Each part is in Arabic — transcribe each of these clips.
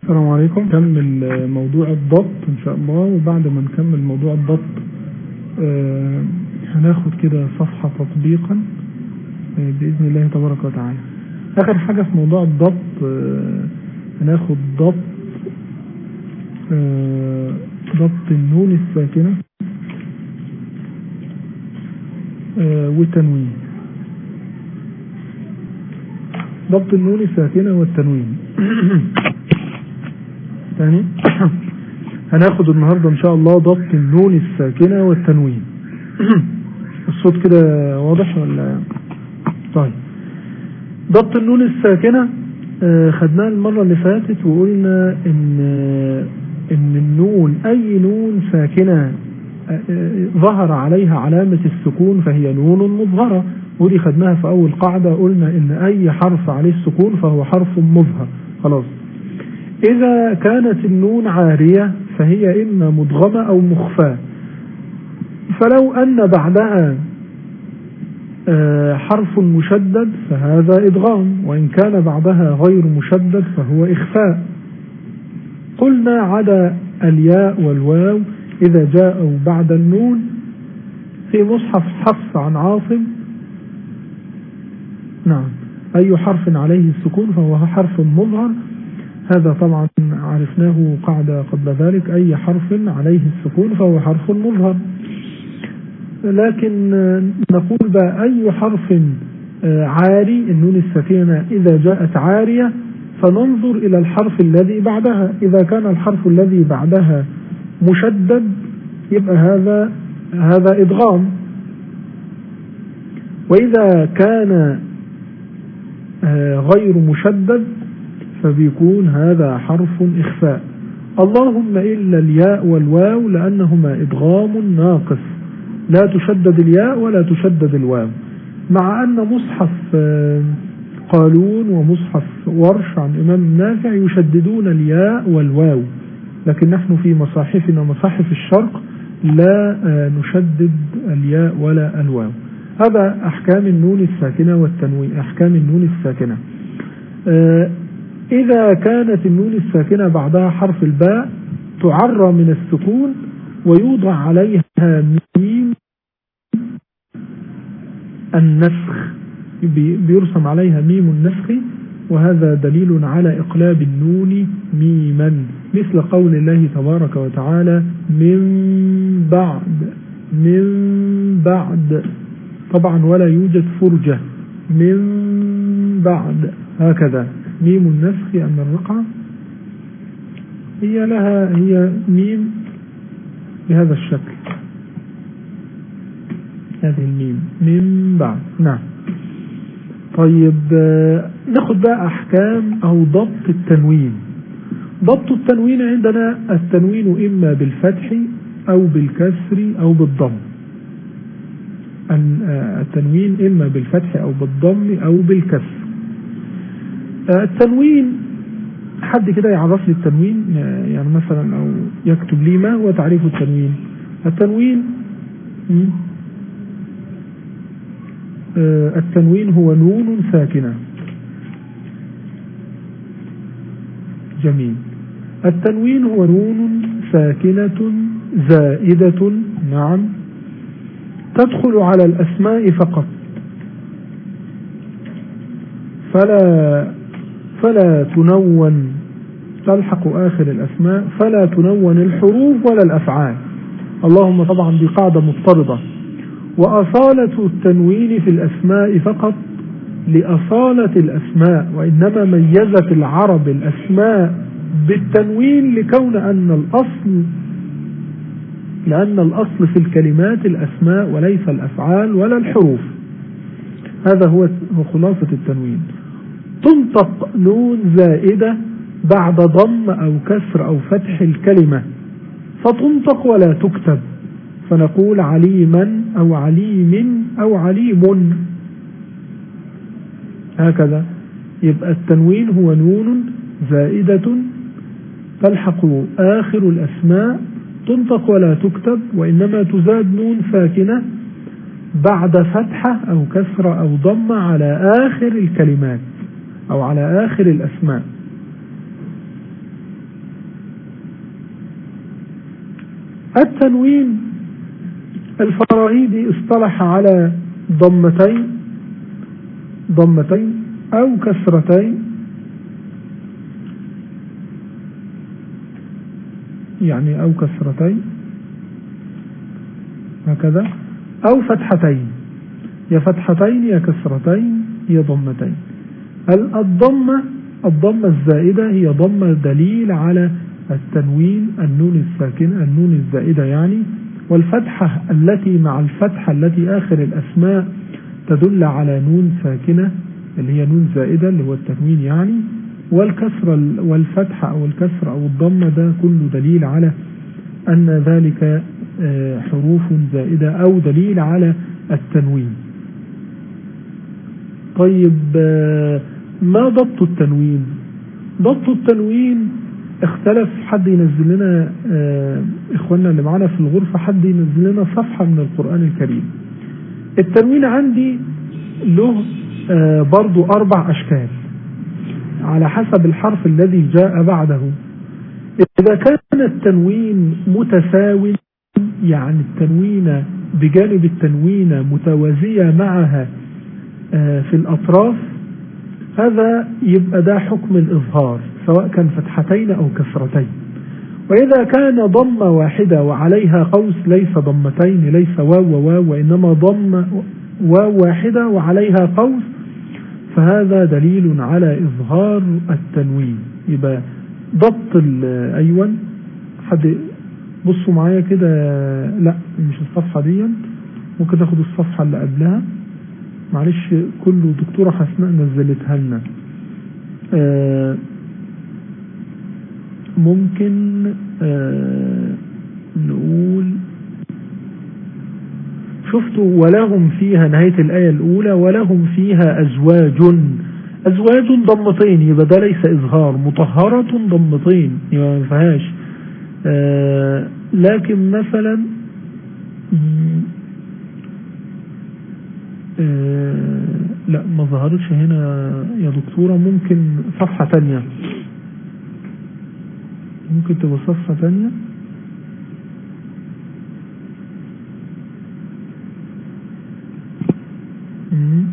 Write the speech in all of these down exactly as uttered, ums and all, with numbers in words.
السلام عليكم. نكمل موضوع الضبط إن شاء الله، وبعد ما نكمل موضوع الضبط آه هناخد كده صفحة تطبيقا آه بإذن الله تبارك وتعالى. آخر حاجة في موضوع الضبط آه هناخد ضبط آه ضبط النون الساكنة آه والتنوين. ضبط النون الساكنة والتنوين ثاني هناخد النهاردة ان شاء الله ضبط النون الساكنة والتنوين. الصوت كده واضح ولا؟ طيب، ضبط النون الساكنة آه خدناها المرة اللي فاتت، وقلنا ان ان النون اي نون ساكنة آه آه ظهر عليها علامة السكون فهي نون مظهرة، ودي خدناها في اول قاعدة. قلنا ان اي حرف عليه السكون فهو حرف مظهر. خلاص، إذا كانت النون عارية فهي إما مدغمة أو مخفاة. فلو أن بعدها حرف مشدد فهذا إدغام، وإن كان بعدها غير مشدد فهو إخفاء. قلنا عدا الياء والواو إذا جاءوا بعد النون في مصحف حفص عن عاصم، نعم، أي حرف عليه السكون فهو حرف مظهر. هذا طبعا عرفناه قاعدة قبل ذلك، أي حرف عليه السكون فهو حرف مظهر. لكن نقول بقى أي حرف عاري، النون الساكنة إذا جاءت عارية فننظر إلى الحرف الذي بعدها. إذا كان الحرف الذي بعدها مشدد يبقى هذا هذا إدغام، وإذا كان غير مشدد فبيكون هذا حرف إخفاء. اللهم إلا الياء والواو لأنهما إدغام ناقص، لا تشدد الياء ولا تشدد الواو، مع أن مصحف قالون ومصحف ورش عن إمام نافع يشددون الياء والواو، لكن نحن في مصاحفنا مصاحف الشرق لا نشدد الياء ولا الواو. هذا أحكام النون الساكنة والتنوين. أحكام النون الساكنة إذا كانت النون الساكنة بعدها حرف الباء تعرى من السكون ويوضع عليها ميم النسخ، بيرسم عليها ميم النسخ، وهذا دليل على إقلاب النون ميما، مثل قول الله تبارك وتعالى من بعد من بعد، طبعا ولا يوجد فرجة، من بعد، هكذا ميم النسخ أن الرقعة هي لها هي ميم بهذا الشكل، هذه الميم من بعد. نعم. طيب، ناخد بقى أحكام أو ضبط التنوين. ضبط التنوين عندنا التنوين إما بالفتح أو بالكسر أو بالضم. التنوين إما بالفتح أو بالضم أو بالكسر. التنوين، حد كده يعرف لي التنوين يعني مثلا، أو يكتب لي ما هو تعريف التنوين. التنوين التنوين هو نون ساكنة. جميل. التنوين هو نون ساكنة زائدة، نعم، تدخل على الأسماء فقط، فلا فلا تنون، تلحق آخر الأسماء، فلا تنون الحروف ولا الأفعال. اللهم طبعا دي قاعدة مضطردة. وأصالة التنوين في الأسماء فقط لأصالة الأسماء، وإنما ميزت العرب الأسماء بالتنوين لكون أن الأصل لأن الأصل في الكلمات الأسماء وليس الأفعال ولا الحروف. هذا هو خلاصة التنوين. تنطق نون زائدة بعد ضم أو كسر أو فتح الكلمة، فتنطق ولا تكتب، فنقول عليما أو عليم أو عليم، هكذا. يبقى التنوين هو نون زائدة تلحق آخر الأسماء، تنطق ولا تكتب، وإنما تزاد نون ساكنة بعد فتحة أو كسرة أو ضمة على آخر الكلمات أو على آخر الأسماء. التنوين الفراهيدي اصطلح على ضمتين ضمتين أو كسرتين، يعني أو كسرتين هكذا، أو فتحتين، يا فتحتين يا كسرتين يا ضمتين. الضمة الضمة الزائدة هي ضمة دليل على التنوين، النون الساكنة النون الزائدة يعني، والفتحة التي مع الفتحة التي آخر الأسماء تدل على نون ساكنة اللي هي نون زائدة اللي هو التنوين يعني، والكسر والفتحة أو الكسر أو الضمة ده كله دليل على أن ذلك حروف زائدة أو دليل على التنوين. طيب ما ضبط التنوين؟ ضبط التنوين اختلف، حد ينزل لنا اخواننا اللي معنا في الغرفة، حد ينزل لنا صفحة من القرآن الكريم. التنوين عندي له برضو أربع أشكال على حسب الحرف الذي جاء بعده. إذا كان التنوين متساوي، يعني التنوين بجانب التنوين متوازية معها في الأطراف، هذا يبقى ده حكم الإظهار سواء كان فتحتين أو كسرتين. وإذا كان ضمة واحدة وعليها قوس، ليس ضمتين، ليس واو وواو، وإنما ضمة واو واحدة وعليها قوس، فهذا دليل على إظهار التنوين. يبقى ضبط الأيون، حد بصوا معايا كده، لا مش الصفحة دي، ممكن تاخد الصفحة اللي قبلها، معلش كله دكتورة حسناء نزلتها لنا. آه ممكن آه نقول، شفتوا ولهم فيها نهاية الآية الأولى ولهم فيها أزواج، أزواج ضمتين، يبقى ده ليس إظهار، مطهرة ضمتين يبقى ما فيهاش. آه لكن مثلا آه لا ما ظهرتش هنا يا دكتورة، ممكن صفحة تانية، ممكن تبقى صفحة تانية. مم.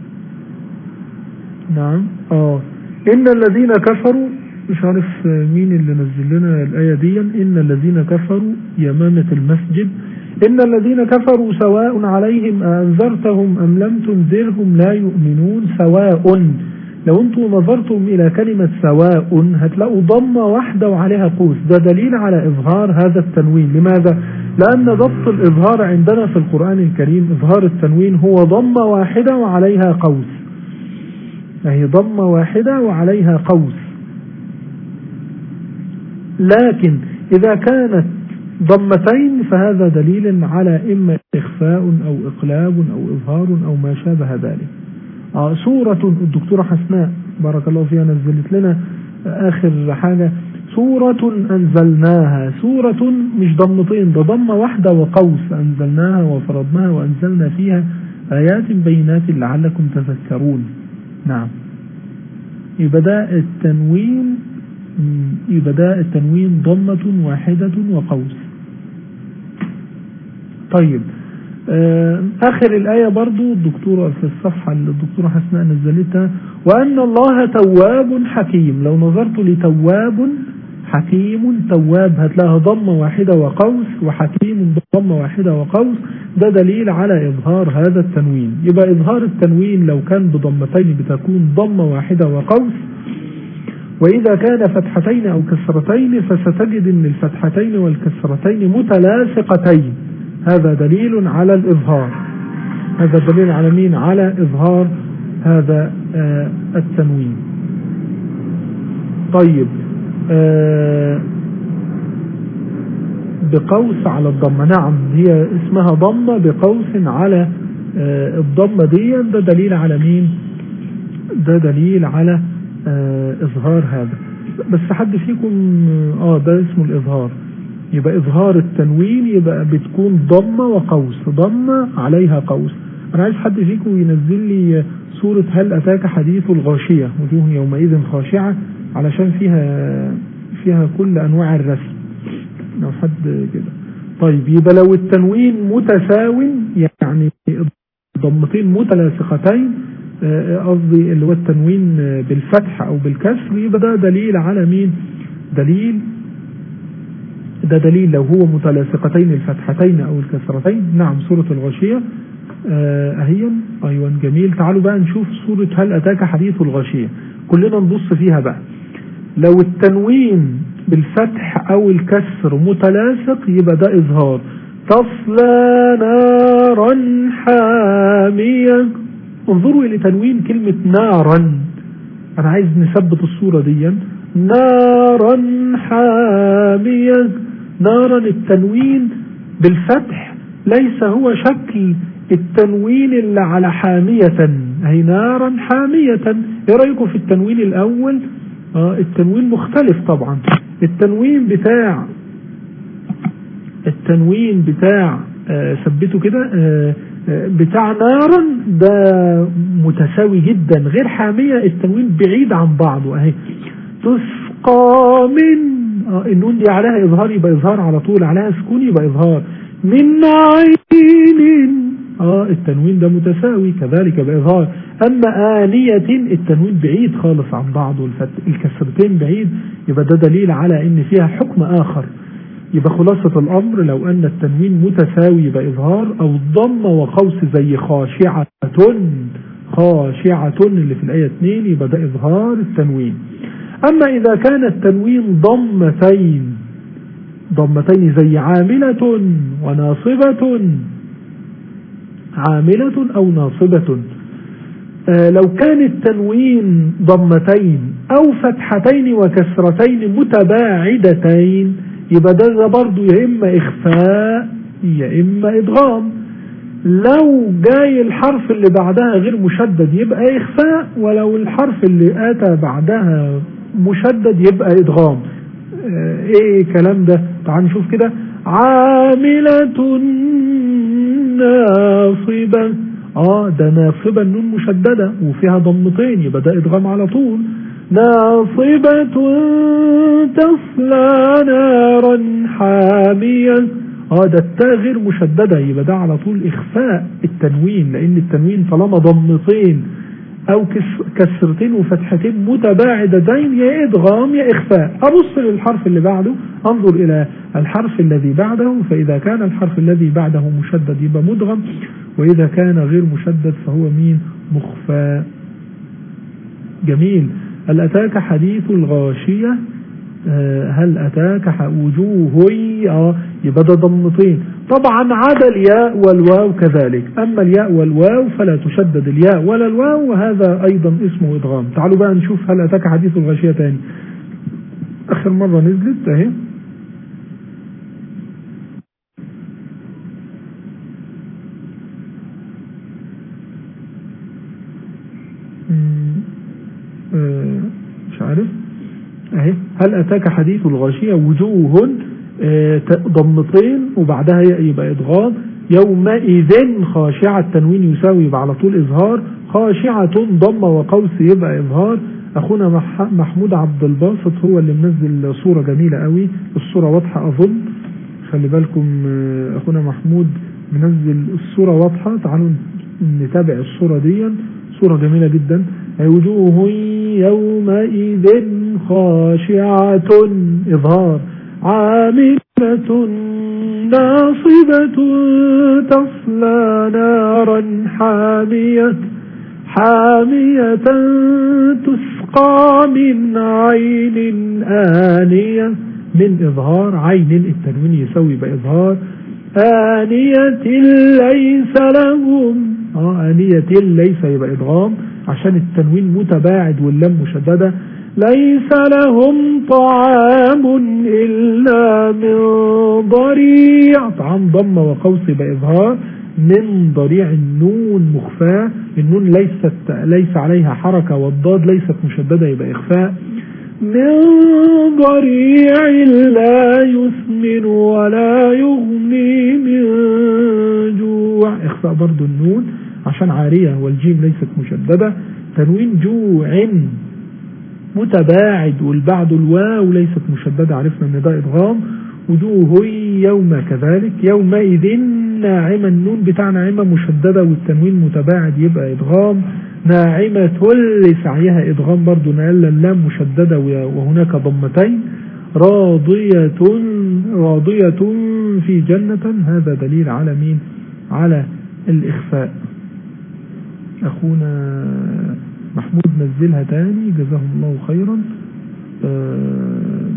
نعم اه إن الذين كفروا، مش عارف مين اللي نزل لنا الآية دي، إن الذين كفروا يمامة المسجد، إن الذين كفروا سواء عليهم أنذرتهم أم لم تنذرهم لا يؤمنون. سواء، لو انتم نظرتم إلى كلمة سواء هتلاقوا ضمة واحدة وعليها قوس، ده دليل على إظهار هذا التنوين. لماذا؟ لأن ضبط الإظهار عندنا في القرآن الكريم، إظهار التنوين هو ضمة واحدة وعليها قوس، هي ضمة واحدة وعليها قوس. لكن إذا كانت ضمتين فهذا دليل على إما إخفاء أو إقلاب أو إظهار أو ما شابه ذلك. آه سورة الدكتورة حسناء بارك الله فيها نزلت لنا آخر حاجة، سورة أنزلناها، سورة مش ضمتين، ده ضمة واحدة وقوس، أنزلناها وفرضناها وأنزلنا فيها آيات بينات لعلكم تذكرون. نعم، يبقى ده التنوين، يبقى ده التنوين ضمة واحدة وقوس. طيب آخر الآية برضو الدكتورة في الصفحة اللي الدكتورة حسناء نزلتها، وأن الله تواب حكيم. لو نظرت لتواب حكيم، تواب هتلاقيها ضمة واحدة وقوس، وحكيم ضمة واحدة وقوس، ده دليل على إظهار هذا التنوين. يبقى إظهار التنوين لو كان بضمتين بتكون ضمة واحدة وقوس، وإذا كان فتحتين أو كسرتين فستجد أن الفتحتين والكسرتين متلاصقتين، هذا دليل على الإظهار. هذا دليل على مين؟ على إظهار هذا آه التنوين. طيب آه بقوس على الضمة، نعم هي اسمها ضمة بقوس على آه الضمة دي، ده دليل على مين؟ ده دليل على آه إظهار هذا. بس حد فيكم آه ده اسمه الإظهار. يبقى إظهار التنوين يبقى بتكون ضمة وقوس، ضمة عليها قوس. أنا عايز حد فيكم ينزل لي سورة هل أتاك حديث الغاشية، وجوه يومئذ خاشعة، علشان فيها فيها كل أنواع الرسم، لو حد كده. طيب يبقى لو التنوين متساو يعني ضمتين متلاصقتين، قصدي اللي هو التنوين بالفتح او بالكسر، يبقى ده دليل على مين؟ دليل ده دليل لو هو متلاصقتين الفتحتين او الكسرتين. نعم سورة الغاشية اهيا. ايوه جميل. تعالوا بقى نشوف سورة هل اتاك حديث الغاشية، كلنا نبص فيها بقى. لو التنوين بالفتح او الكسر متلاصق يبقى ده اظهار. تصلى نارا حامية. انظروا الى تنوين كلمة نارا، انا عايز نثبت الصورة دي. نارا حامية. نارا التنوين بالفتح ليس هو شكل التنوين اللي على حامية، هي نارا حامية. ايه رأيكم في التنوين الاول؟ آه التنوين مختلف طبعا. التنوين بتاع التنوين بتاع آه ثبته كده آه آه بتاع نارا ده متساوي جدا، غير حامية التنوين بعيد عن بعضه اهي. تسقى من آه النون دي عليها اظهار يبقى اظهار على طول، عليها سكون يبقى اظهار. من عين اه التنوين ده متساوي كذلك بإظهار. اما آنية التنوين بعيد خالص عن بعضه، الكسرتين بعيد، يبقى ده دليل على ان فيها حكم اخر. يبقى خلاصة الامر لو ان التنوين متساوي بإظهار او ضم وقوس زي خاشعة خاشعة اللي في الآية اثنين يبقى ده إظهار التنوين. اما اذا كان التنوين ضمتين ضمتين زي عاملة وناصبة، عاملة أو ناصبة، آه لو كان التنوين ضمتين أو فتحتين وكسرتين متباعدتين يبقى ده برضو يا إما إخفاء يا إما إدغام. لو جاي الحرف اللي بعدها غير مشدد يبقى إخفاء، ولو الحرف اللي آتى بعدها مشدد يبقى إدغام. آه إيه الكلام ده؟ تعال نشوف كده. عاملة ناصبة، اه ده ناصبة النون مشددة وفيها ضمتين يبقى ده ادغام على طول. ناصبة تصلى نارا حامية، اه ده التاء غير مشددة يبقى ده على طول اخفاء التنوين، لان التنوين طالما ضمتين او كسرتين وفتحتين متباعدتين يا ادغام يا اخفاء. ابص للحرف اللي بعده، انظر الى الحرف الذي بعده، فاذا كان الحرف الذي بعده مشدد يبقى مدغم، واذا كان غير مشدد فهو مين؟ مخفى. جميل. هل اتاك حديث الغاشية؟ آه هل اتاك وجوه اه يبقى ده ضمتين طبعا عدا الياء والواو كذلك. اما الياء والواو فلا تشدد الياء ولا الواو، وهذا ايضا اسمه ادغام. تعالوا بقى نشوف هل اتاك حديث الغاشية تاني. اخر مرة نزلت اهي. آه مش عارف اهي. هل اتاك حديث الغاشية وجوه آه ضمتين وبعدها يبقى ادغام. يومئذ خاشعة التنوين يساوي يبقى على طول اظهار. خاشعة ضم وقوس يبقى اظهار. اخونا محمود عبد الباسط هو اللي منزل صورة جميلة قوي، الصورة واضحة اظن، خلي بالكم آه اخونا محمود منزل الصورة واضحة. تعالوا نتابع الصورة دي، صورة جميلة جدا. وجوه يومئذ خاشعة إظهار. عاملة ناصبة تصلى نارا حامية حامية تسقى من عين آنية. من إظهار عين التنوين يسوي بإظهار. آنية ليس لهم آه آنية ليس يبقى إدغام عشان التنوين متباعد واللام مشددة. ليس لهم طعام إلا من ضريع. طعام ضم وقوس يبقى إظهار. من ضريع النون مخفاة، النون ليست ليس عليها حركة، والضاد ليست مشددة يبقى إخفاء. من ضريع لا يسمن ولا يغني من جوع. اخفاء برضو النون عشان عارية، والجيم ليست مشددة. تنوين جوع متباعد والبعد الواو ليست مشددة، عرفنا ان ده ادغام. وجوه يوم كذلك يومئذ ناعمة، النون بتاع ناعمة مشددة والتنوين متباعد يبقى إدغام، ناعمة لسعيها إدغام برضو، نقل اللام مشددة وهناك ضمتين، راضية راضية في جنة، هذا دليل على مين؟ على الإخفاء. أخونا محمود نزلها تاني جزاهم الله خيرا. آه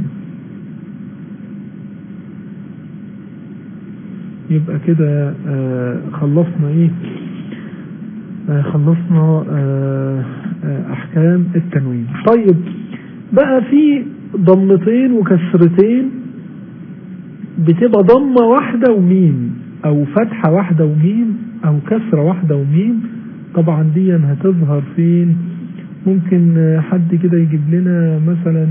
يبقى كده آه خلصنا ايه آه خلصنا آه آه احكام التنوين. طيب بقى في ضمتين وكسرتين بتبقى ضمة واحدة وميم، او فتحة واحدة وميم، او كسرة واحدة وميم. طبعا دي هتظهر فين؟ ممكن حد كده يجيب لنا مثلا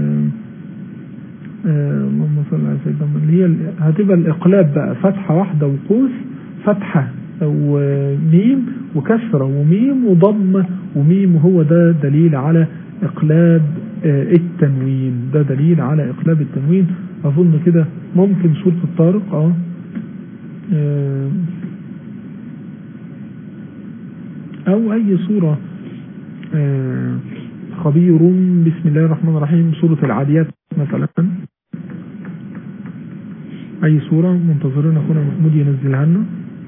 اللهم صل على سيدنا محمد، اللي هي هتبقى الاقلاب بقى، فتحة واحدة وقوس، فتحة وميم وكسرة وميم وضمة وميم، وهو ده دليل على اقلاب التنوين، ده دليل على اقلاب التنوين. اظن كده ممكن سورة الطارق اه او اي سورة آه خبير بسم الله الرحمن الرحيم، سورة العاديات مثلا، اي سورة منتظرين اخونا محمود ينزلها لنا.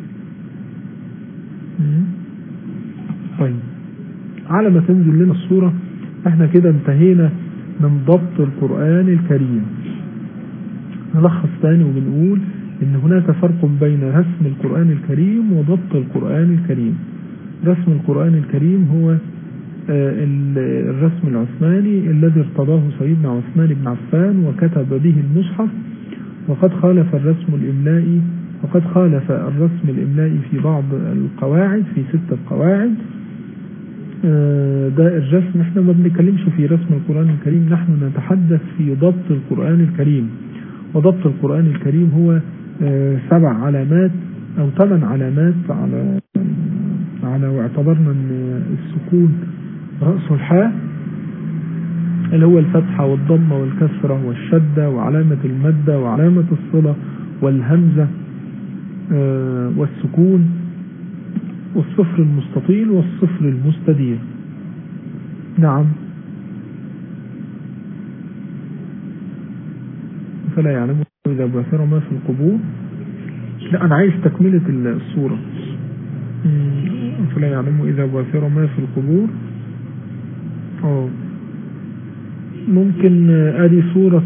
طيب على ما تنزل لنا السورة احنا كده انتهينا من ضبط القرآن الكريم. نلخص تاني وبنقول ان هناك فرق بين رسم القرآن الكريم وضبط القرآن الكريم. رسم القرآن الكريم هو الرسم العثماني الذي ارتضاه سيدنا عثمان بن عفان وكتب به المصحف، وقد خالف الرسم الإملائي وقد خالف الرسم الإملائي في بعض القواعد، في ستة قواعد. ده الرسم، احنا ما بنتكلمش في رسم القرآن الكريم، نحن نتحدث في ضبط القرآن الكريم. وضبط القرآن الكريم هو سبع علامات او ثمان علامات على على واعتبرنا ان السكون رأس الحاء، اللي هو الفتحة والضمة والكسرة والشدة وعلامة المادة وعلامة الصلة والهمزة والسكون والصفر المستطيل والصفر المستدير. نعم. فلا يعلم إذا بعثر ما في القبور. لا أنا عايز تكملة الصورة. فلا يعلم إذا بعثر ما في القبور. أوه. ممكن ادي صورة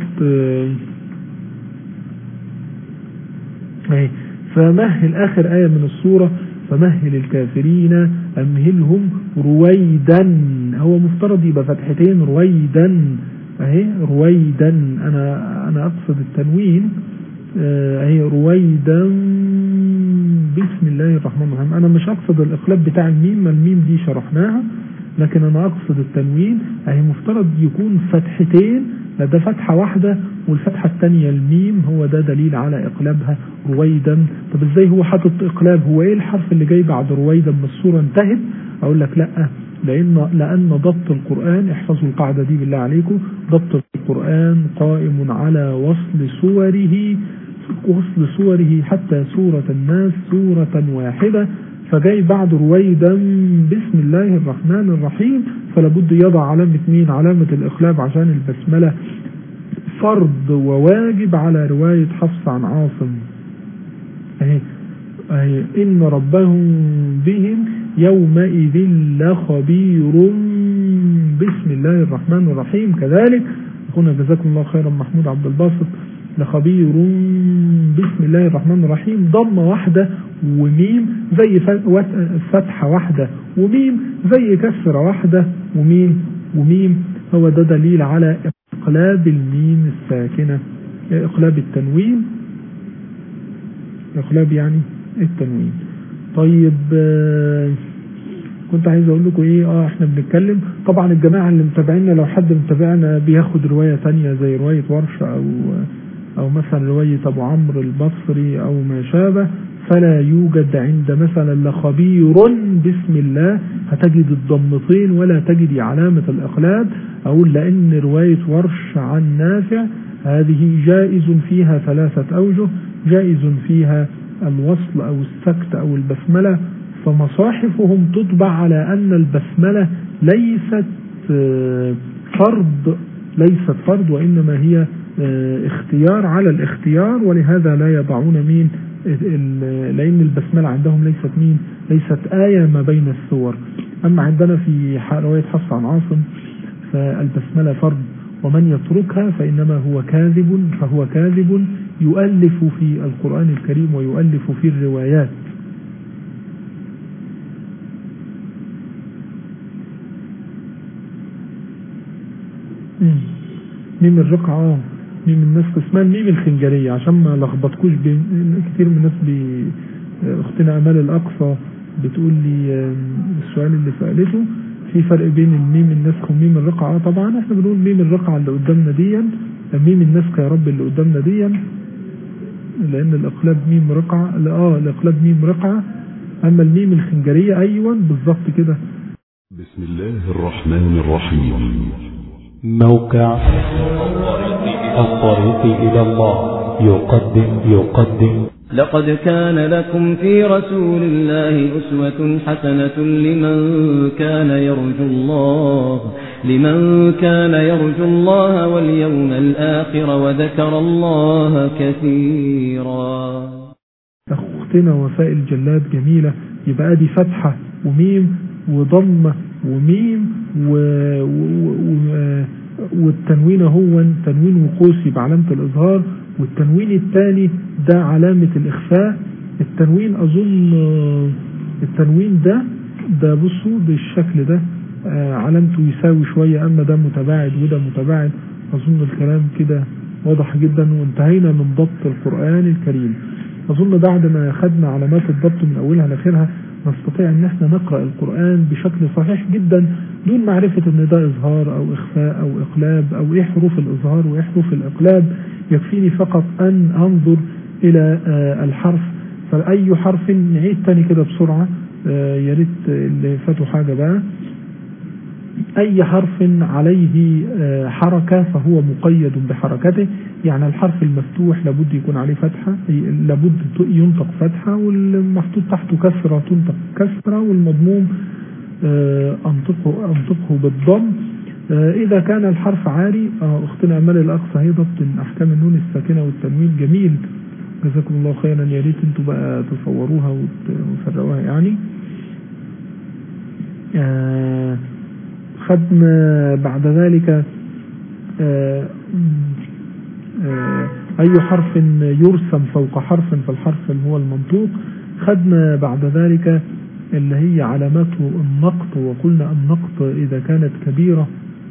اهي، فمهل اخر آية من الصورة، فمهل الكافرين امهلهم رويدا، هو مفترض يبقى فتحتين رويدا اهي، رويدا انا انا اقصد التنوين اهي، رويدا بسم الله الرحمن الرحيم. انا مش اقصد الاقلاب بتاع الميم، ما الميم دي شرحناها، لكن انا اقصد التنوين اهي مفترض يكون فتحتين، ده فتحة واحدة والفتحة الثانية الميم، هو ده دليل على اقلابها رويدا. طب ازاي هو حاطط اقلاب؟ هو ايه الحرف اللي جاي بعد رويدا؟ ما الصورة انتهت. اقول لك لا، لان لان ضبط القرآن، احفظوا القاعدة دي بالله عليكم، ضبط القرآن قائم على وصل صوره وصل صوره حتى سورة الناس سورة واحدة، فجاي بعد رويدا بسم الله الرحمن الرحيم، فلابد يضع علامة مين؟ علامة الإقلاب، عشان البسملة فرض وواجب على رواية حفص عن عاصم اهي اهي، إن ربهم بهم يومئذ لخبير بسم الله الرحمن الرحيم. كذلك أخونا جزاكم الله خيرا محمود عبد الباسط، لخبير بسم الله الرحمن الرحيم، ضمة واحدة وميم زي فتحة واحدة وميم زي كسرة واحدة وميم وميم، هو ده دليل على اقلاب الميم الساكنة، اقلاب التنوين، اقلاب يعني التنوين. طيب كنت عايز اقول لكم ايه، اه احنا بنتكلم طبعا الجماعة اللي متابعينا، لو حد متابعنا بياخد رواية تانية زي رواية ورش او او مثلا رواية ابو عمرو البصري او ما شابه، فلا يوجد عند مثلا لخبير بسم الله هتجد الضمتين ولا تجد علامة الاقلاب. اقول لان رواية ورش عن نافع هذه جائز فيها ثلاثة أوجه: جائز فيها الوصل أو السكت أو البسملة، فمصاحفهم تطبع على أن البسملة ليست فرض ليست فرض وإنما هي اختيار على الاختيار، ولهذا لا يضعون مين، لأن البسملة عندهم ليست مين ليست آية ما بين السور. أما عندنا في رواية حفص عن عاصم فالبسملة فرض، ومن يتركها فإنما هو كاذب فهو كاذب يؤلف في القرآن الكريم ويؤلف في الروايات. ميم الرقعة ميم الناس اسمها ميم الخنجرية عشان ما لخبطكوش، كتير من الناس بي اختنا امال الاقصى بتقول لي السؤال اللي سألته في فرق بين الميم النسخ وميم الرقعة. طبعا احنا بنقول ميم الرقعة اللي قدامنا دي، ميم النسخ يا رب اللي قدامنا دي، لان الاقلاب ميم رقعة اه الاقلاب ميم رقعة، اما الميم الخنجرية ايوه بالظبط كده. بسم الله الرحمن الرحيم. موقع الطريق إلى الله يقدم يقدم لقد كان لكم في رسول الله أسوة حسنة لمن كان يرجو الله لمن كان يرجو الله واليوم الآخر وذكر الله كثيرا. أختنا وفاء الجلاد جميلة، يبقى دي فتحة وميم وضمة وميم و... و... و... والتنوين هو تنوين وقوسي بعلامة الإظهار، والتنوين الثاني ده علامة الإخفاء. التنوين أظن التنوين ده ده بصوا بالشكل ده علامته يساوي شوية، أما ده متباعد وده متباعد. أظن الكلام كده واضح جدا، وانتهينا من ضبط القرآن الكريم. أظن بعد ما خدنا علامات الضبط من أولها لآخرها نستطيع ان احنا نقرأ القرآن بشكل صحيح جدا دون معرفة ان ده اظهار او اخفاء او اقلاب او ايه حروف الاظهار وايه حروف الاقلاب. يكفيني فقط ان انظر الى الحرف، فاي حرف نعيد تاني كده بسرعة يا ريت اللي فاتوا حاجة بقى. اي حرف عليه حركة فهو مقيد بحركته، يعني الحرف المفتوح لابد يكون عليه فتحة، لابد ينطق فتحة، والمحطوط تحته كسرة تنطق كسرة، والمضموم انطقه انطقه بالضم. اذا كان الحرف عاري، اختنا امال الاقصى هي ضبط احكام النون الساكنة والتنوين جميل، جزاكم الله خيرا. يا ريت انتوا بقى تصوروها وتفرقوها يعني. خدنا بعد ذلك آآ آآ أي حرف يرسم فوق حرف فالحرف اللي هو المنطوق. خدنا بعد ذلك اللي هي علاماته النقط، وقلنا النقط إذا كانت كبيرة.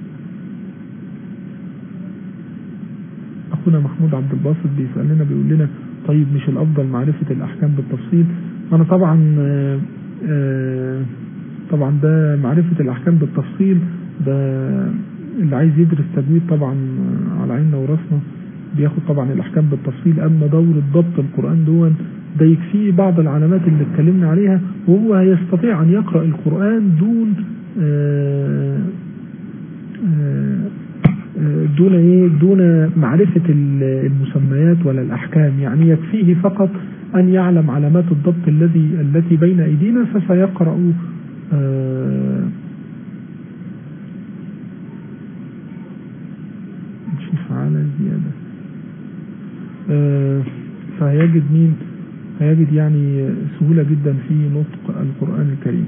أخونا محمود عبد الباسط بيسأل لنا بيقول لنا طيب مش الأفضل معرفة الأحكام بالتفصيل؟ أنا طبعا آآ طبعا ده معرفة الأحكام بالتفصيل ده اللي عايز يدرس تجويد طبعا على عيننا وراسنا بياخد طبعا الأحكام بالتفصيل. أما دورة ضبط القرآن دون ده يكفيه بعض العلامات اللي اتكلمنا عليها، وهو هيستطيع أن يقرأ القرآن دون آآ آآ دون ايه دون معرفة المسميات ولا الأحكام. يعني يكفيه فقط أن يعلم علامات الضبط الذي التي بين أيدينا، فسيقرأ نشوف على زيادة آه فهيجد مين هيجد يعني سهولة جدا في نطق القرآن الكريم.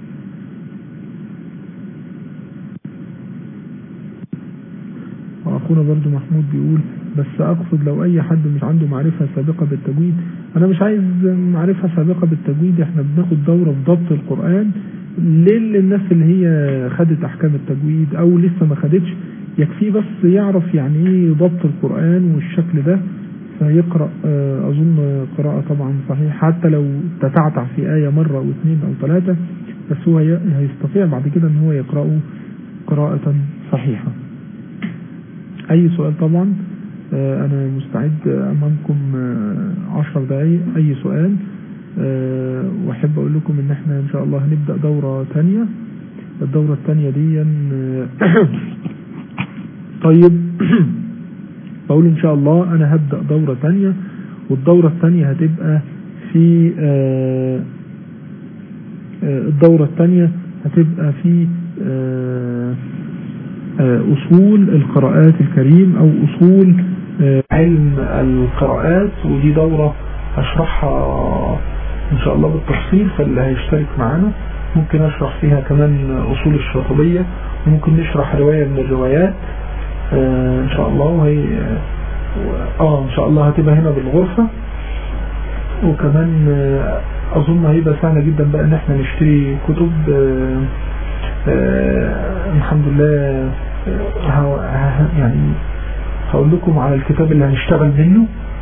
وأخونا برضو محمود بيقول بس أقصد لو أي حد مش عنده معرفة سابقة بالتجويد. أنا مش عايز معرفة سابقة بالتجويد، احنا بناخد دورة في ضبط القرآن للناس اللي هي خدت أحكام التجويد أو لسه ما خدتش. يكفي بس يعرف يعني ايه ضبط القرآن والشكل ده، فيقرأ أظن قراءة طبعا صحيح، حتى لو تتعتع في آية مرة أو اثنين أو ثلاثة، بس هو هيستطيع بعد كده أن هو يقرأه قراءة صحيحة. أي سؤال طبعا أنا مستعد أمامكم عشر دقايق أي سؤال. وأحب أقول لكم إن احنا إن شاء الله هنبدأ دورة تانية. الدورة التانية دي طيب بقول ان شاء الله انا هبدأ دورة تانية، والدورة التانية هتبقى في آه آه الدورة التانية هتبقى في آه آه اصول القراءات الكريم او اصول آه علم القراءات، ودي دورة هشرحها ان شاء الله بالتفصيل. فاللي هيشترك معانا ممكن اشرح فيها كمان اصول الشاطبية، وممكن نشرح رواية من الروايات آه ان شاء الله، وهي اه ان شاء الله هتبقى هنا بالغرفة. وكمان آه اظن هيبقى سهلة جدا بقى ان احنا نشتري كتب آه آه الحمد لله. آه يعني هقول لكم على الكتاب اللي هنشتغل منه.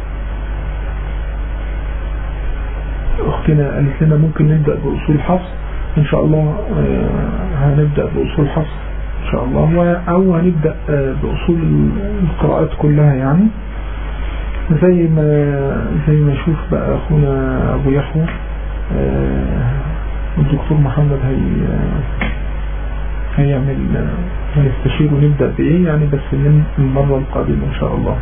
اختنا قالت لنا ممكن نبدأ بأصول حفص ان شاء الله. آه هنبدأ بأصول حفص ان شاء الله، او هنبدأ آه بأصول القراءات كلها يعني، زي ما زي ما يشوف بقى اخونا ابو يحيى آه والدكتور محمد هي هيعمل هيستشير ونبدأ بايه يعني، بس من المرة القادمة ان شاء الله.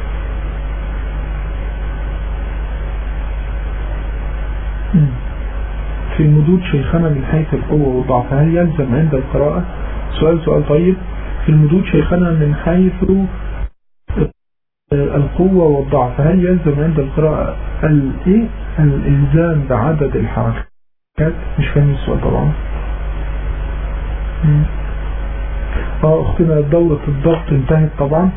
في المدود شيخنا من حيث القوة والضعف هل يلزم عند القراءة؟ سؤال سؤال طيب. في المدود شيخنا من حيث القوة والضعف هل يلزم عند القراءة الايه الالزام بعدد الحركات؟ مش فاهم السؤال طبعا. اه اختنا دورة الضغط انتهت طبعا.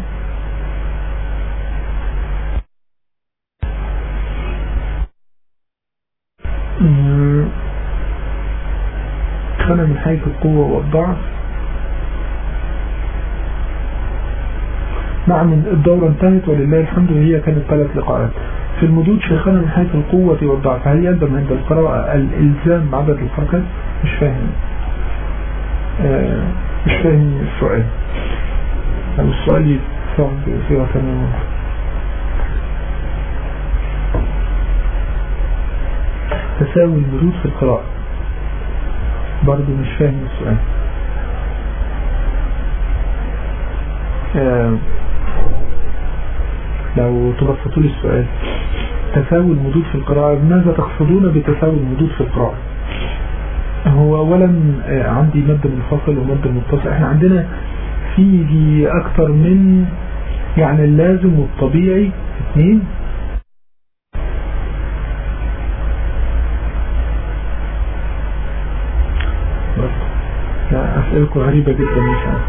شيخنا من حيث القوة والضعف، نعم الدورة انتهت ولله الحمد، وهي كانت ثلاث لقاءات. في المدود شيخنا من حيث القوة والضعف هل يلزم عند القراءة الالزام بعدد الحركات؟ مش فاهم آه مش فاهم السؤال، او السؤال يتصاب بصيغة ثانية. تساوي المدود في القراءة برضو مش فاهم السؤال. آه لو تبسطوا لي السؤال. تساوي المدود في القراءة، ماذا تقصدون بتساوي المدود في القراءة؟ هو اولا عندي مد منفصل ومد متصل. احنا عندنا في اكتر من يعني اللازم والطبيعي اثنين. لا اسئلكم غريبة جدا مش عارف.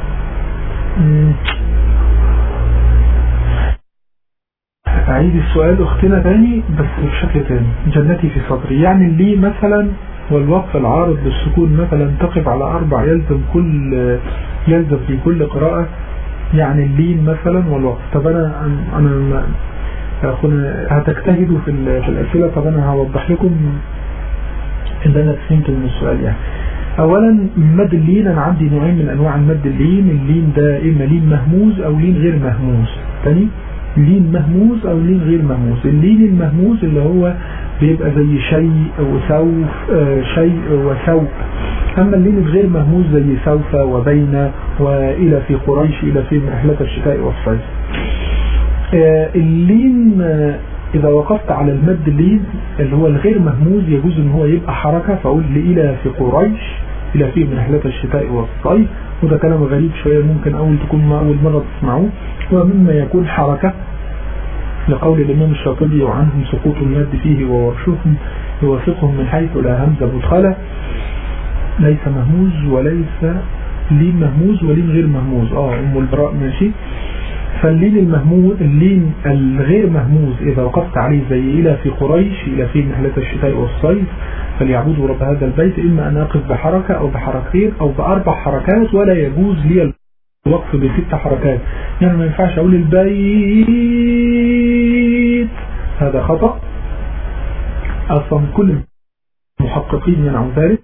اعيد السؤال اختنا تاني بس بشكل تاني. جنتي في صدري يعني ليه مثلا، والوقف العارض بالسكون مثلا تقف على اربع يلزم كل يلزم في كل قراءة يعني اللين مثلا والوقف. طب انا انا اخونا هتجتهدوا في في الاسئله. طب انا هوضح لكم اللي انا فهمته من السؤال. يعني اولا مد اللين انا عندي نوعين من انواع المد اللين. اللين ده اما لين مهموز او لين غير مهموز. تاني لين مهموز او لين غير مهموز. اللين المهموز اللي هو بيبقى زي شيء وسوف آه شيء وسوء. اما اللين الغير مهموز زي سوف وبين والى في قريش الى في رحلة الشتاء والصيف. آه اللين آه اذا وقفت على المد اللين اللي هو الغير مهموز يجوز ان هو يبقى حركة، فاقول الى في قريش الى في من رحلة الشتاء والصيف. وده كلام غريب شوية ممكن اول تكون اول مرة تسمعوه. ومما يكون حركة لقول الامام الشاطبي وعنهم سقوط المد فيه وورشهم يوافقهم من حيث لا همزة مدخلة. ليس مهموز وليس لين مهموز ولين غير مهموز. اه ام البراء ماشي. فاللين المهموز اللين الغير مهموز اذا وقفت عليه زي الى في قريش الى في رحلة الشتاء والصيف فليعبدوا رب هذا البيت، اما ان اقف بحركة او بحركتين او باربع حركات، ولا يجوز لي الوقف بست حركات. يعني ما ينفعش اقول البيت، هذا خطأ اصلا كل المحققين ينعوا ذلك.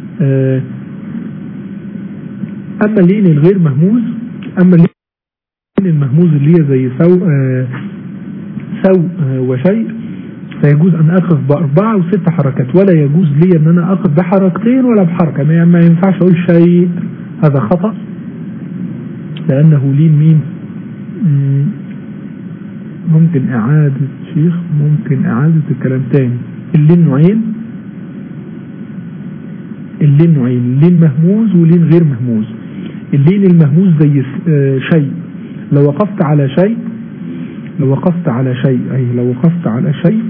اما اللين الغير مهموز، اما اللين المهموز اللي هي زي سو سو وشيء فيجوز ان اقف باربعة وست حركات، ولا يجوز لي ان انا اقف بحركتين ولا بحركة. ما ينفعش اقول شيء، هذا خطأ لانه لين مين ممكن اعادة شيخ ممكن اعادة الكلام تاني. اللين نوعين، اللين نوعين، لين مهموز ولين غير مهموز. اللين المهموز زي شيء، لو وقفت على شيء لو وقفت على شيء أي لو وقفت على شيء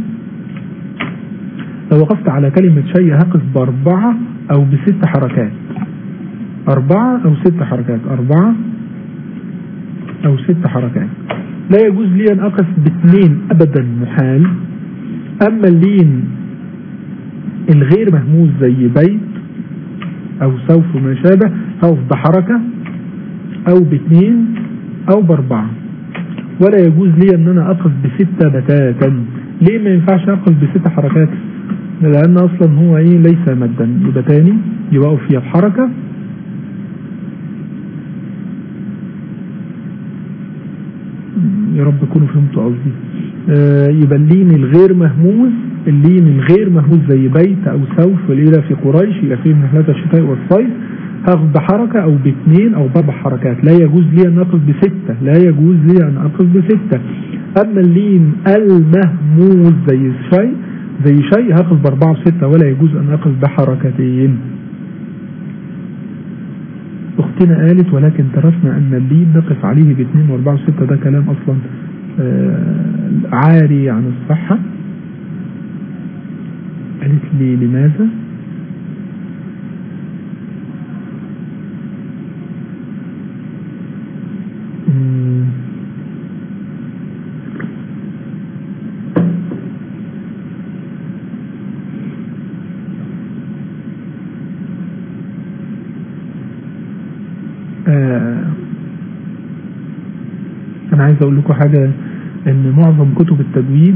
لو وقفت على كلمة شيء هقف بأربعة أو بست حركات، أربعة أو ست حركات، أربعة أو ست حركات. لا يجوز لي أن أقف باثنين أبدا، محال. أما اللين الغير مهموز زي بيت أو سوف وما شابه هقف بحركة أو باثنين أو بأربعة. ولا يجوز لي أن أنا أقف بستة بتاتا. ليه ما ينفعش أقف بست حركات؟ لأن أصلا هو إيه ليس مدا. يبقى تاني يبقى أقف فيها بحركة يا رب تكونوا فهمتوا قصدي. آه يبقى اللين الغير مهموز، اللين الغير مهموز زي بيت أو سوف والإلى في قريش إلى فيه من رحلات الشتاء والصيف هاخد بحركة أو باثنين أو بأربع حركات. لا يجوز لي أن أقف بستة، لا يجوز لي أن أقف بستة. أما اللين المهموز زي شيء زي شيء هاخد بأربعة وستة، ولا يجوز أن أقف بحركتين. أختنا قالت ولكن درسنا أن اللين نقف عليه باثنين وأربعة وستة. ده كلام أصلا عاري عن الصحة. قالت لي لماذا؟ آه أنا عايز أقول لكم حاجة، إن معظم كتب التجويد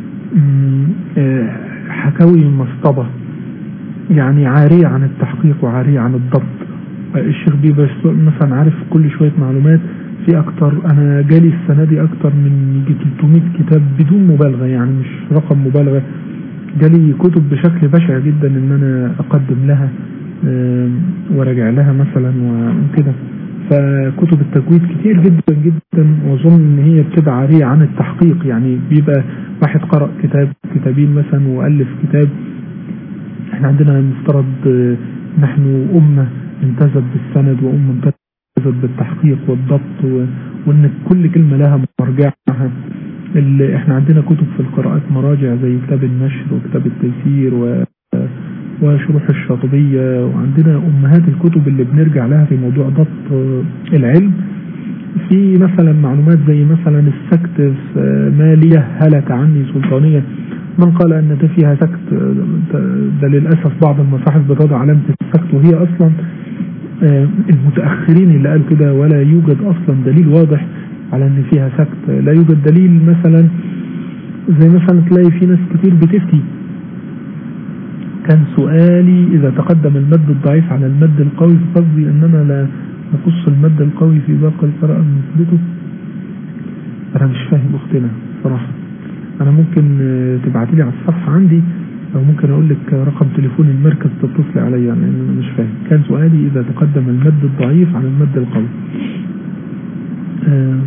آه حكاوي مصطبة، يعني عارية عن التحقيق وعارية عن الضبط. آه الشيخ بيبقى مثلا عارف كل شوية معلومات في أكتر. أنا جالي السنة دي أكتر من ثلاثمائة كتاب بدون مبالغة، يعني مش رقم مبالغة. جالي كتب بشكل بشع جدا إن أنا أقدم لها آه وراجع لها مثلا وكده. فكتب التجويد كتير جدا جدا، واظن ان هي بتبقى عارية عن التحقيق. يعني بيبقى واحد قرأ كتاب كتابين مثلا وألف كتاب. احنا عندنا مفترض نحن أمة انتزت بالسند وأمة انتزت بالتحقيق والضبط، وان كل كلمة لها مرجعها. اللي احنا عندنا كتب في القراءات مراجع زي كتاب النشر وكتاب التيسير و وشروح الشاطبية، وعندنا أمهات الكتب اللي بنرجع لها في موضوع ضبط العلم. في مثلا معلومات زي مثلا السكت مالية هلك عني سلطانية، من قال أن ده فيها سكت ده للأسف بعض المصاحف بتضع علامة السكت، وهي أصلا المتأخرين اللي قالوا كده، ولا يوجد أصلا دليل واضح على أن فيها سكت. لا يوجد دليل. مثلا زي مثلا تلاقي في ناس كتير بتفتي. كان سؤالي إذا تقدم المد الضعيف على المد القوي، قصدي أننا لا نقص المد القوي في باقي القراءة نثبته. أنا مش فاهم أختنا صراحة. أنا ممكن تبعتي لي على الصفحة عندي، أو ممكن أقول لك رقم تليفون المركز تتصل علي، يعني أنا مش فاهم. كان سؤالي إذا تقدم المد الضعيف على المد القوي. آه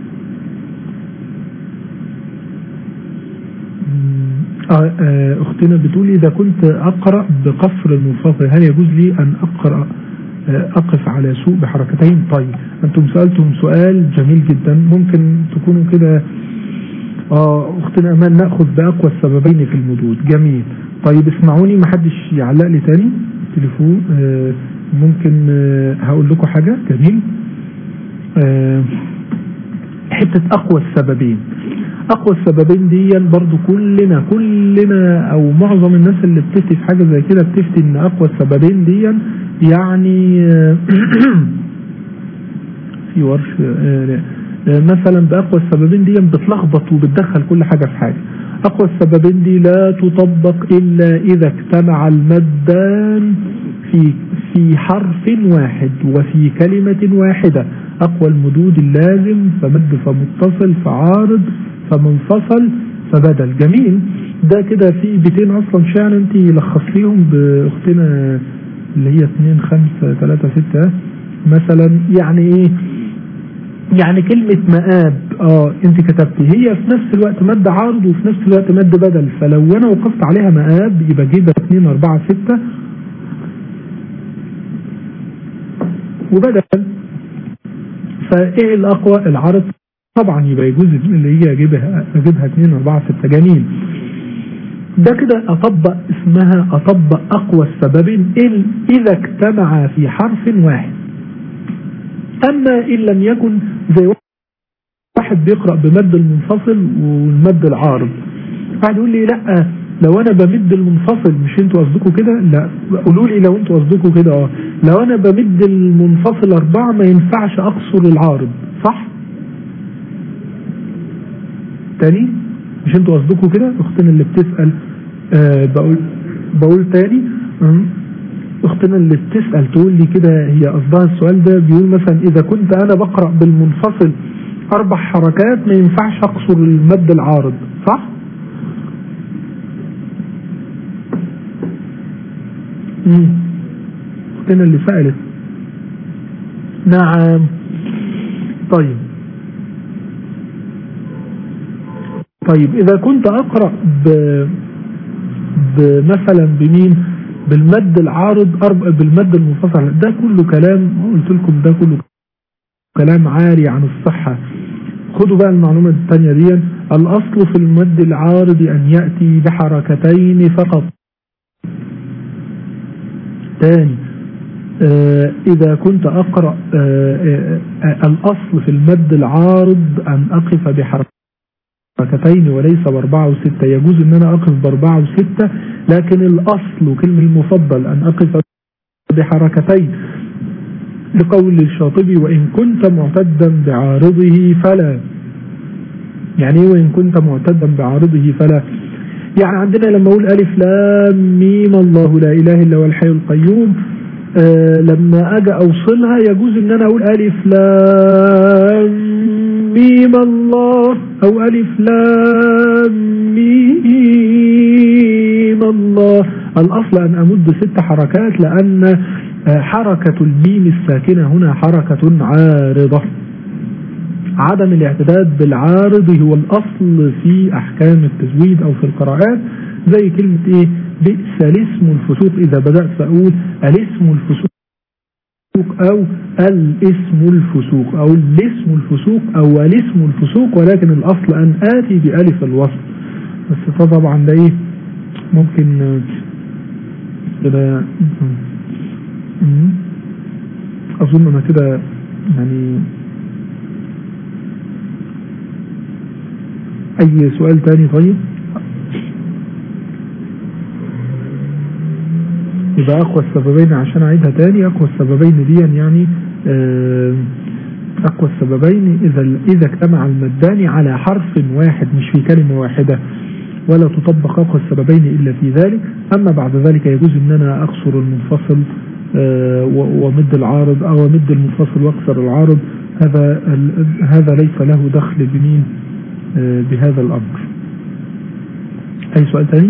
آه أختنا بتقولي إذا كنت أقرأ بقصر المنفصل هل يجوز لي أن أقرأ آه أقف على سوء بحركتين؟ طيب أنتم سألتم سؤال جميل جدا، ممكن تكونوا كده. آه أختنا أمان نأخذ بأقوى السببين في المدود. جميل. طيب اسمعوني، ما حدش يعلق لي تاني تليفون. آه ممكن آه هقول لكم حاجة. جميل. آه حتة أقوى السببين، أقوى السببين دي برضو كلنا كلنا أو معظم الناس اللي بتفتي في حاجة زي كده بتفتي إن أقوى السببين دي يعني في ورش مثلا بأقوى السببين دي بتلخبط وبتدخل كل حاجة في حاجة. أقوى السببين دي لا تطبق إلا إذا اجتمع المدان في في حرف واحد وفي كلمة واحدة. أقوى المدود اللازم فمد فمتصل فعارض فمنفصل فبدل. جميل. ده كده في بيتين أصلا شعر انت لخص ليهم بأختنا اللي هي اتنين خمسة ثلاثة ستة مثلا. يعني ايه؟ يعني كلمة مآب اه انت كتبتي هي في نفس الوقت مد عارض وفي نفس الوقت مد بدل، فلو انا وقفت عليها مآب يبقى جيبها اتنين اربعة ستة وبدل. فايه الاقوى؟ العرض طبعا، يبقى يجوز اللي هي اجيبها اجيبها اتنين اربعة ستة. جميل. ده كده اطبق اسمها اطبق اقوى السببين اذا اجتمعا في حرف واحد. اما ان لم يكن زي واحد بيقرأ بمد المنفصل والمد العارض، واحد يقول لي لا لو انا بمد المنفصل مش انتوا قصدكم كده؟ لا قولوا لي لو انتوا قصدكم كده. اه لو انا بمد المنفصل اربعة ما ينفعش اقصر العارض، صح؟ تاني مش انتوا قصدكم كده؟ اختنا اللي بتسأل آه بقول بقول تاني اختنا اللي بتسأل تقول لي كده هي قصدها السؤال ده بيقول مثلا اذا كنت انا بقرأ بالمنفصل اربع حركات ما ينفعش اقصر المد العارض، صح؟ امم اختنا اللي سألت نعم. طيب طيب اذا كنت اقرأ ب بمثلا بمين بالمد العارض بالمد المنفصل، ده كله كلام قلت لكم ده كله كلام عاري عن الصحة. خدوا بقى المعلومة الثانية دي، الاصل في المد العارض ان يأتي بحركتين فقط. تاني آه اذا كنت اقرأ آه آه آه الاصل في المد العارض ان اقف بحركتين وليس باربعة وستة. يجوز ان انا اقف باربعة وستة، لكن الاصل وكلمة المفضل ان اقف بحركتين، لقول الشاطبي وان كنت معتدا بعارضه فلا. يعني ايه وان كنت معتدا بعارضه فلا؟ يعني عندنا لما اقول الف لام ميم الله لا اله الا هو الحي القيوم، آه لما اجي اوصلها يجوز ان انا اقول الف لام ميم الله او الف لام ميم الله. الاصل ان امد ست حركات لان آه حركة الميم الساكنة هنا حركة عارضة. عدم الاعتداد بالعارض هو الاصل في احكام التزويد او في القراءات، زي كلمة ايه بئس الاسم الفسوق. اذا بدأت فاقول الاسم الفسوق او الاسم الفسوق او الاسم الفسوق او الاسم الفسوق، ولكن الاصل ان اتي بألف الوصل. بس طبعا ده ايه ممكن كده اظن انا كده يعني. اي سؤال تاني؟ طيب يبقى اقوى السببين عشان اعيدها تاني. اقوى السببين دي يعني اقوى السببين اذا اذا اجتمع المدان على حرف واحد مش في كلمة واحدة، ولا تطبق اقوى السببين الا في ذلك. اما بعد ذلك يجوز ان انا اقصر المنفصل ومد العارض او مد المنفصل واكسر العارض. هذا هذا ليس له دخل بمين بهذا الامر. اي سؤال تاني؟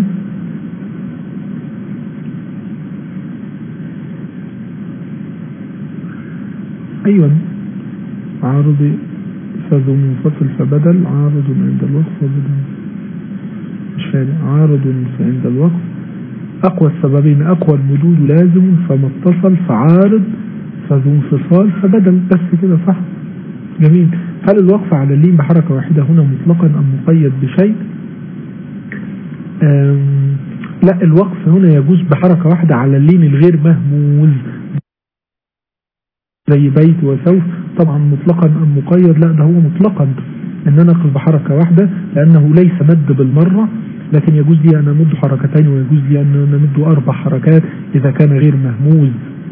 ايوه عارض فذو منفصل فبدل عارض عند الوقف وبدل مش فاهم عارض عند الوقف. اقوى السببين اقوى المدود لازم فما اتصل فعارض فذو انفصال فبدل. بس كده صح. جميل. هل الوقف على اللين بحركة واحدة هنا مطلقا ام مقيد بشيء؟ لا الوقف هنا يجوز بحركة واحدة على اللين الغير مهموز زي بيت وسوف. طبعا مطلقا ام مقيد؟ لا ده هو مطلقا ان انا اقف بحركة واحدة لانه ليس مد بالمرة، لكن يجوز لي ان امد حركتين ويجوز لي ان امد اربع حركات اذا كان غير مهموز.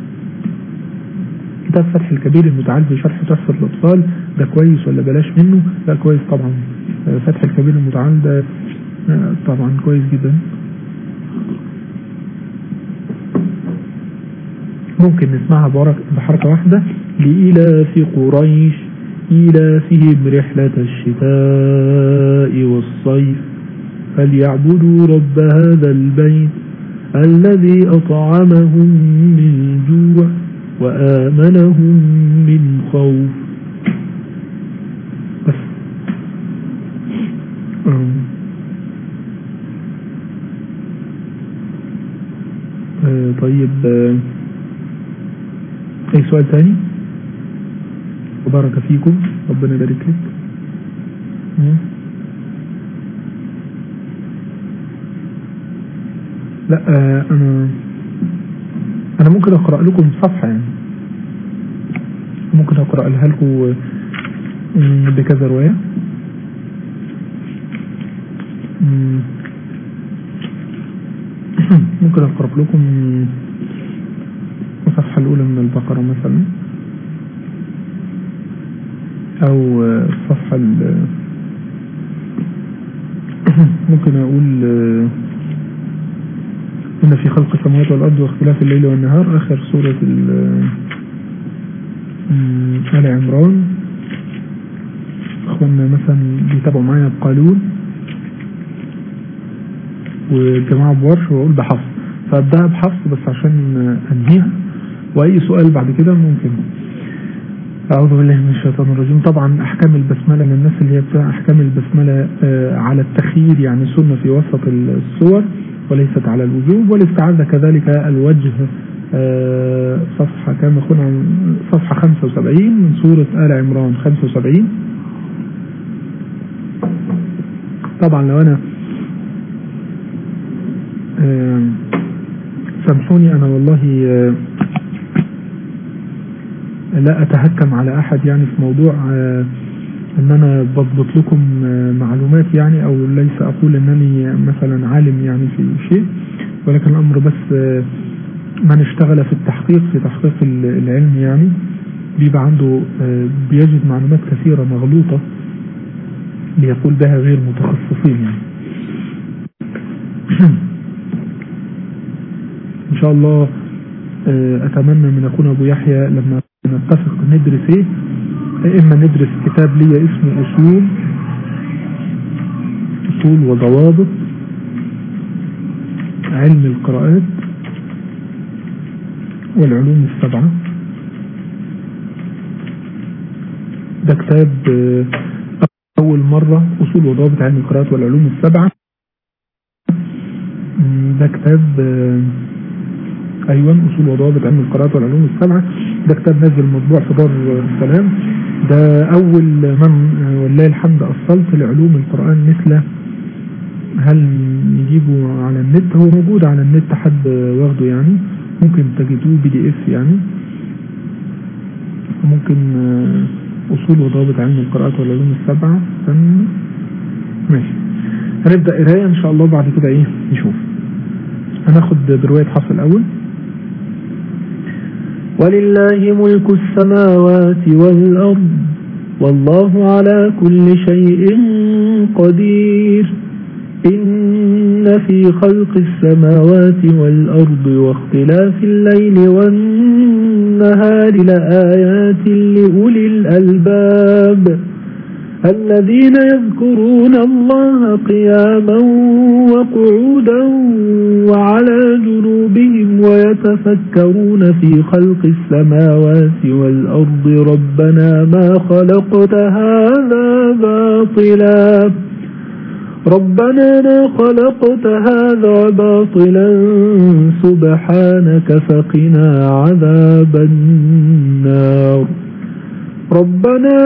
كتاب فتح الكبير المتعال بشرح تحفة الاطفال ده كويس ولا بلاش منه؟ لا كويس طبعا. فتح الكبير المتعال ده طبعا كويس جدا. ممكن نسمعها بحركة واحدة. لإلاف قريش إلافهم رحلة الشتاء والصيف فليعبدوا رب هذا البيت الذي أطعمهم من جوع وآمنهم من خوف. بس آه طيب آه اي سؤال تاني؟ وبارك فيكم، ربنا يبارك لك. لا آه انا انا ممكن اقرأ لكم صفحة، يعني ممكن اقرأ لها لكم بكذا رواية. ممكن اقرأ لكم الصفحة الاولى من البقرة مثلا، او الصفحة ممكن اقول ان في خلق السماوات والارض واختلاف الليل والنهار، اخر سورة آل عمران. اخواننا مثلا بيتابعوا معايا بقالون والجماعة بورش، واقول بحفظ، فابدأها بحفظ بس عشان انهيها، واي سؤال بعد كده ممكن. أعوذ بالله من الشيطان الرجيم. طبعا أحكام البسملة من الناس اللي هي بتاع أحكام البسملة آه على التخيير، يعني سنة في وسط السور وليست على الوجوب. والاستعاذة كذلك الوجه آه صفحة كام أخونا، صفحة خمسة وسبعين من سورة آل عمران، خمسة وسبعين. طبعا لو أنا آه سامحوني أنا والله آه لا أتهكم على أحد، يعني في موضوع آه أن أنا بضبط لكم آه معلومات، يعني أو ليس أقول أنني مثلا عالم يعني في شيء، ولكن الأمر بس آه من اشتغل في التحقيق في تحقيق العلم يعني بيبقى عنده آه بيجد معلومات كثيرة مغلوطة ليقول بها غير متخصصين يعني. إن شاء الله آه أتمنى من أخونا أبو يحيى لما نتفق ندرس ايه، اما ندرس كتاب لي اسمه اصول اصول وضوابط علم القراءات والعلوم السبعة. ده كتاب اول مرة، اصول وضوابط علم القراءات والعلوم السبعة. ده كتاب ايوه اصول وضوابط علم القراءات والعلوم السبعة. ده كتاب نازل مطبوع في دار السلام. ده اول من ولله الحمد اصلت لعلوم القرآن، مثل هل نجيبه على النت، هو موجود على النت حد واخده يعني، ممكن تجدوه بي دي اف يعني، ممكن اصول وضوابط علم القراءات والعلوم السبعة. ماشي، هنبدأ قراية ان شاء الله، بعد كده ايه نشوف. هناخد برواية حفص الاول. ولله ملك السماوات والأرض والله على كل شيء قدير. إن في خلق السماوات والأرض واختلاف الليل والنهار لآيات لأولي الألباب الذين يذكرون الله قياما وقعودا وعلى جنوبهم ويتفكرون في خلق السماوات والأرض ربنا ما خلقت هذا باطلا ربنا ما خلقت هذا باطلا سبحانك فقنا عذاب النار. ربنا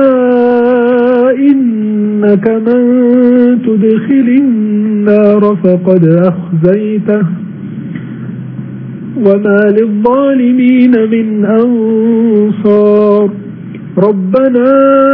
إنك من تدخل النار فقد أخزيته وما للظالمين من أنصار. ربنا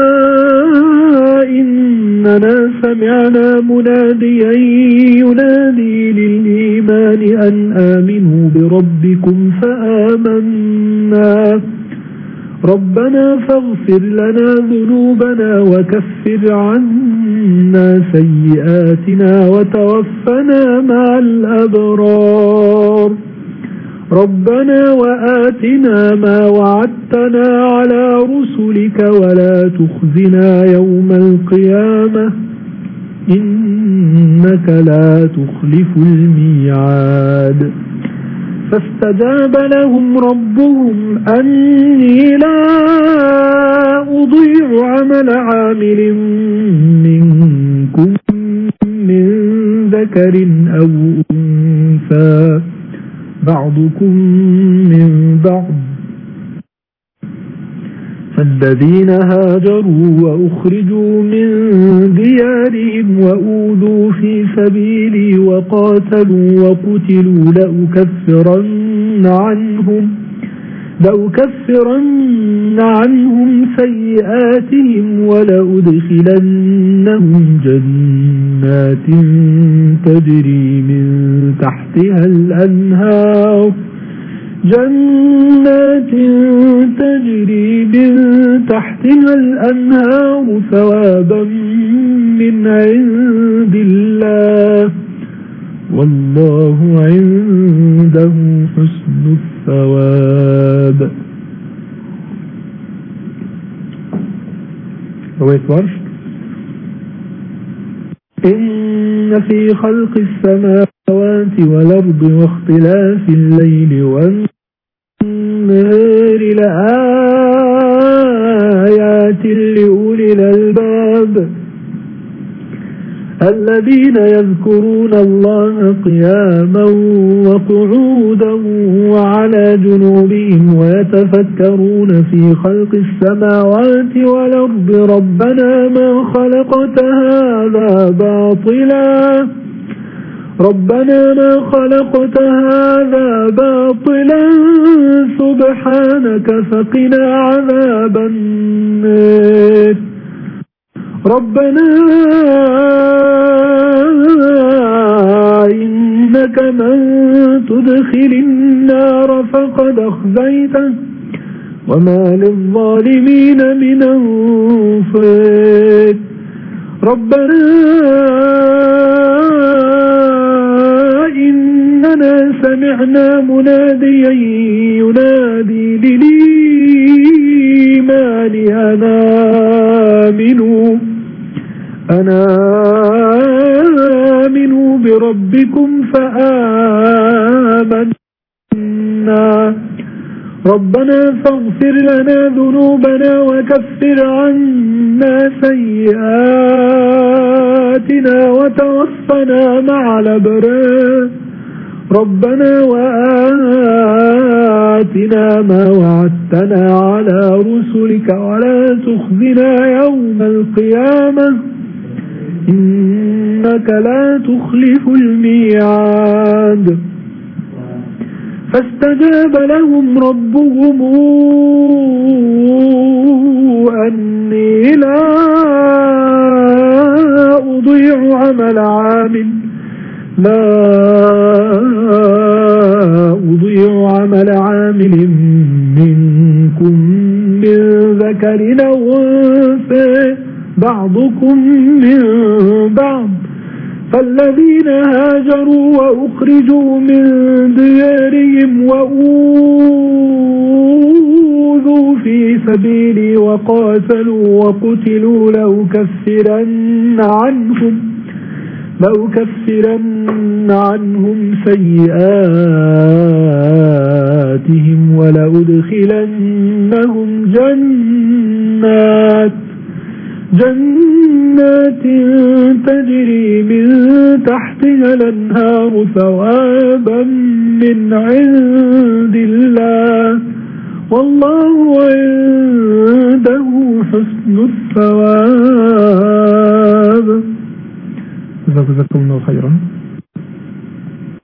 إننا سمعنا مناديا ينادي للإيمان أن آمنوا بربكم فآمنا ربنا فاغفر لنا ذنوبنا وكفر عنا سيئاتنا وتوفنا مع الأبرار. ربنا وآتنا ما وعدتنا على رسلك ولا تخزنا يوم القيامة إنك لا تخلف الميعاد. فاستجاب لهم ربهم أني لا أضيع عمل عامل منكم ذكر أو أنثى بعضكم من بعض فالذين هاجروا وأخرجوا من ديارهم وأوذوا في سبيلي وقاتلوا وقتلوا لأكفرن عنهم لأكفرن عنهم سيئاتهم ولأدخلنهم جنات تجري من تحتها الأنهار جنات تجري من تحتها الأنهار ثوابا من عند الله والله عنده حسن الثواب. إن في خلق السماوات والأرض واختلاف الليل والنهار لآيات لأولي الألباب الذين يذكرون الله قياما وقعودا وعلى جنوبهم ويتفكرون في خلق السماوات والأرض ربنا ما خلقت هذا باطلا ربنا ما خلقت هذا باطلا سبحانك فقنا عذاب النار ربنا إنك من تدخل النار فقد أخزيته وما للظالمين من أنصار ربنا إننا سمعنا مناديا ينادي للإيمان أن آمنوا أن آمنوا بربكم فآمنا ربنا فاغفر لنا ذنوبنا وكفر عنا سيئاتنا وتوفنا مع الأبرار ربنا وآتنا ما وعدتنا على رسلك ولا تخزنا يوم القيامة إنك لا تخلف الميعاد فاستجاب لهم ربهم أني لا أضيع عمل عامل لا أضيع عمل عامل منكم من ذكر أو أنثى بعضكم من بعض فالذين هاجروا وأخرجوا من ديارهم وأوذوا في سبيلي وقاتلوا وقتلوا لأكفرن عنهم لأكفرن عنهم سيئاتهم ولأدخلنهم جنات جنات تجري من تحتها الأنهار ثوابا من عند الله والله عنده حسن الثواب. جزاكم الله خيرا.